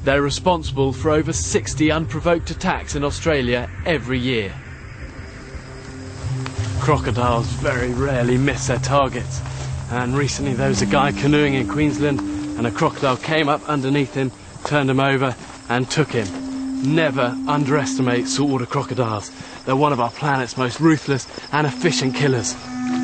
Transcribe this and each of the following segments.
They're responsible for over 60 unprovoked attacks in Australia every year. Crocodiles very rarely miss their targets, and recently there was a guy canoeing in Queensland and a crocodile came up underneath him, turned him over and took him. Never underestimate saltwater crocodiles. They're one of our planet's most ruthless and efficient killers.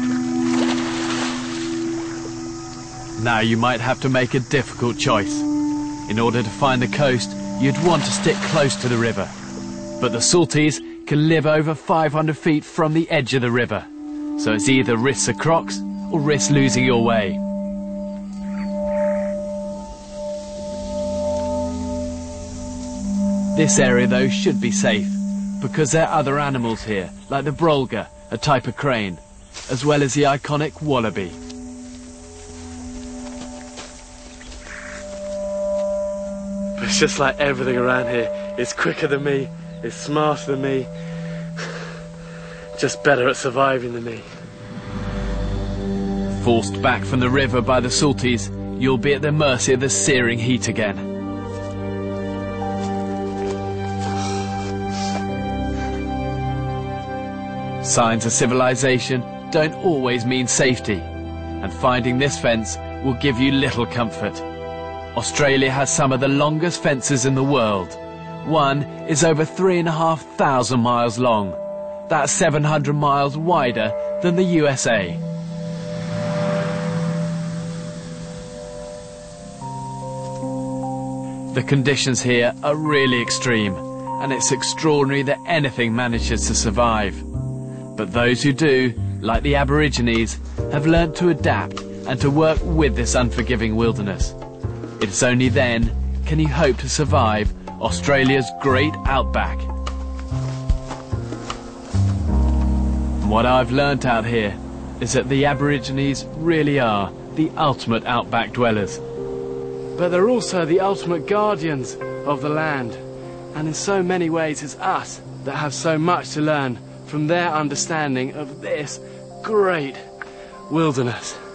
Now you might have to make a difficult choice. In order to find the coast, you'd want to stick close to the river. But the salties can live over 500 feet from the edge of the river. So it's either risk the crocs or risk losing your way. This area though should be safe, because there are other animals here, like the brolga, a type of crane, as well as the iconic wallaby. It's just like everything around here. It's quicker than me, it's smarter than me, just better at surviving than me. Forced back from the river by the salties, you'll be at the mercy of the searing heat again. Signs of civilization don't always mean safety, and finding this fence will give you little comfort. Australia has some of the longest fences in the world. One is over 3,500 miles long. That's 700 miles wider than the USA. The conditions here are really extreme, and it's extraordinary that anything manages to survive. But those who do, like the Aborigines, have learnt to adapt and to work with this unforgiving wilderness. It's only then can you hope to survive Australia's great outback. And what I've learnt out here is that the Aborigines really are the ultimate outback dwellers. But they're also the ultimate guardians of the land. And in so many ways it's us that have so much to learn from their understanding of this great wilderness.